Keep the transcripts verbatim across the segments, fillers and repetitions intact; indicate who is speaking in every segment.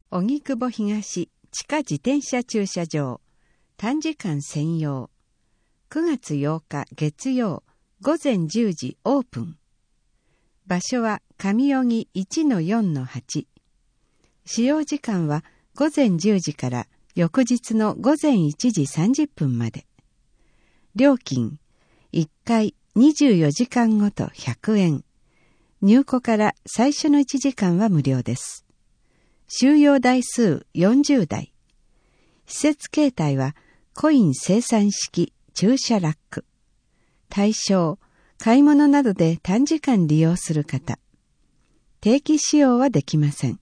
Speaker 1: 荻窪東地下自転車駐車場短時間専用くがつようか月曜ごぜんじゅうじオープン。場所は上荻 いちのよんのはち。使用時間はごぜんじゅうじから翌日のごぜんいちじさんじゅっぷんまで。料金いっかいにじゅうよじかんごとひゃくえん。入庫から最初のいちじかんは無料です。収容台数よんじゅうだい。施設形態はコイン生産式駐車ラック。対象、買い物などで短時間利用する方。定期使用はできません。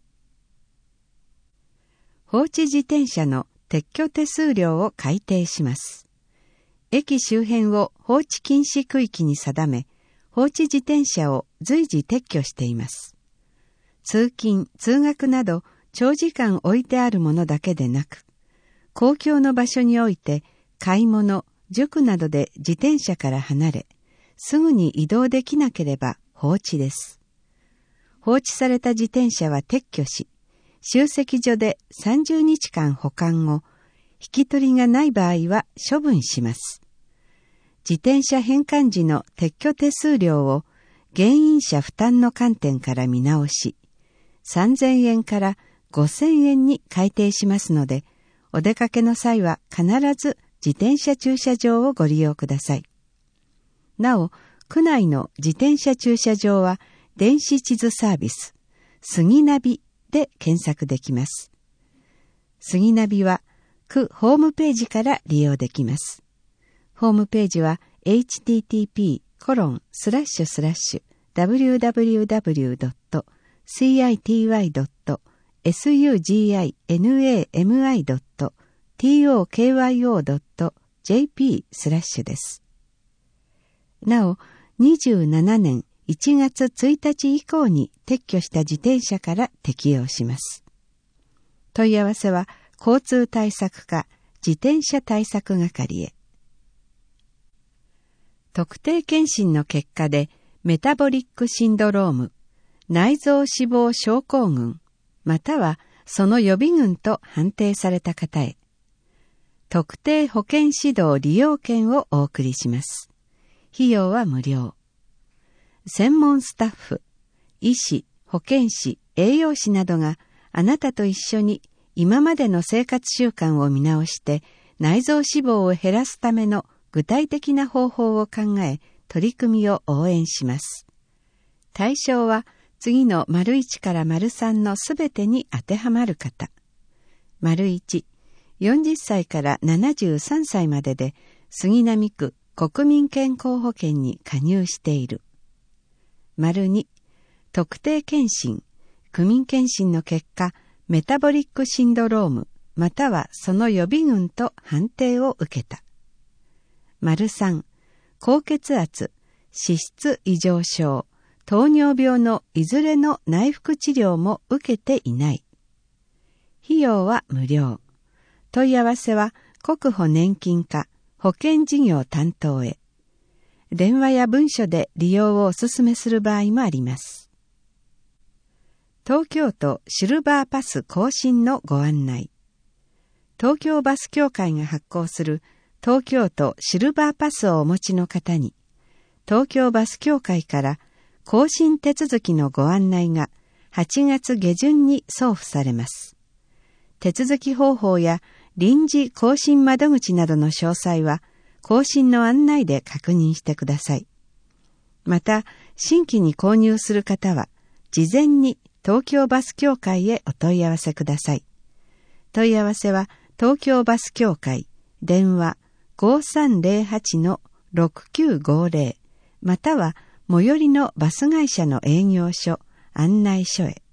Speaker 1: 放置自転車の撤去手数料を改定します。駅周辺を放置禁止区域に定め、放置自転車を随時撤去しています。通勤・通学など長時間置いてあるものだけでなく、公共の場所において買い物、塾などで自転車から離れ、すぐに移動できなければ放置です。放置された自転車は撤去し、集積所でさんじゅうにちかん保管後、引き取りがない場合は処分します。自転車返還時の撤去手数料を原因者負担の観点から見直し、さんぜんえんからごせんえんに改定しますので、お出かけの際は必ず自転車駐車場をご利用ください。なお、区内の自転車駐車場は電子地図サービス、スギナビで検索できます。スギナビは区ホームページから利用できます。ホームページは エイチティーティーピーコロンスラッシュスラッシュダブリューダブリューダブリュードットシーアイティーワイドットエスユージーアイエヌエーエムアイドットトーキョードットジェーピー スラッシュです。なお、にじゅうななねんいちがつついたち以降に撤去した自転車から適用します。問い合わせは交通対策課自転車対策係へ。特定健診の結果でメタボリックシンドローム、内臓脂肪症候群、またはその予備群と判定された方へ、特定保険指導利用券をお送りします。費用は無料。専門スタッフ、医師、保健師、栄養士などがあなたと一緒に今までの生活習慣を見直して内臓脂肪を減らすための具体的な方法を考え取り組みを応援します。対象は次の丸いちから丸さんのすべてに当てはまる方。丸いち、よんじゅっさいからななじゅうさんさいまでで杉並区国民健康保険に加入している。丸に、特定健診、区民健診の結果、メタボリックシンドローム、またはその予備群と判定を受けた。丸さん、高血圧、脂質異常症、糖尿病のいずれの内服治療も受けていない。費用は無料。問い合わせは国保年金課保険事業担当へ。電話や文書で利用をお勧めする場合もあります。東京都シルバーパス更新のご案内。東京バス協会が発行する東京都シルバーパスをお持ちの方に、東京バス協会から更新手続きのご案内がはちがつげじゅんに送付されます。手続き方法や臨時更新窓口などの詳細は更新の案内で確認してください。また、新規に購入する方は事前に東京バス協会へお問い合わせください。問い合わせは東京バス協会電話 ごさんぜろはちのろくきゅうごぜろ または最寄りのバス会社の営業所、案内所へ。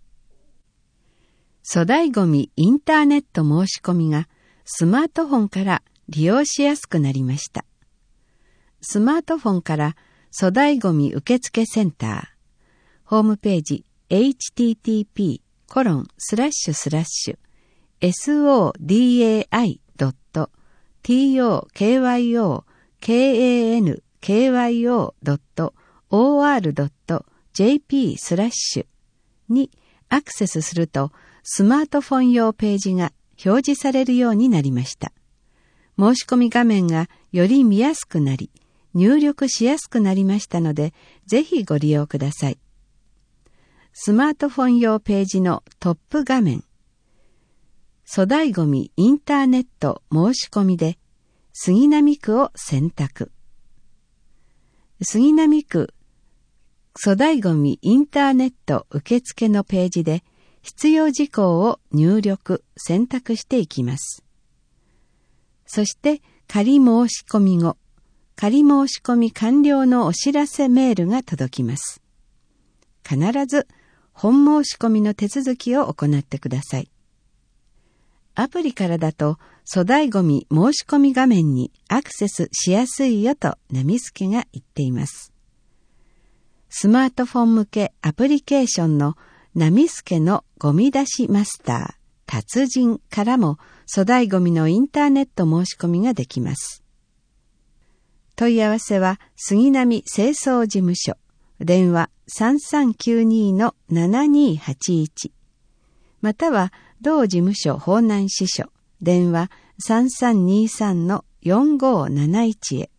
Speaker 1: 粗大ごみインターネット申し込みがスマートフォンから利用しやすくなりました。スマートフォンから粗大ごみ受付センター、ホームページ エイチティーティーピーコロンスラッシュスラッシュエスオーディーエーアイドットトーキョーケーエーエヌケーワイオードットオーアールドットジェーピー スラッシュにアクセスすると、 スマートフォン用ページが表示されるようになりました。申し込み画面がより見やすくなり、入力しやすくなりましたので、ぜひご利用ください。スマートフォン用ページのトップ画面、粗大ごみインターネット申し込みで、杉並区を選択。杉並区粗大ごみインターネット受付のページで、必要事項を入力、選択していきます。そして、仮申し込み後、仮申し込み完了のお知らせメールが届きます。必ず、本申し込みの手続きを行ってください。アプリからだと粗大ごみ申し込み画面にアクセスしやすいよとナミスケが言っています。スマートフォン向けアプリケーションのナミスケのゴミ出しマスター、達人からも粗大ごみのインターネット申し込みができます。問い合わせは杉並清掃事務所。電話 さんさんきゅうに のななにはちいち または同事務所法南支所電話 さんさんにさん のよんごーなないち へ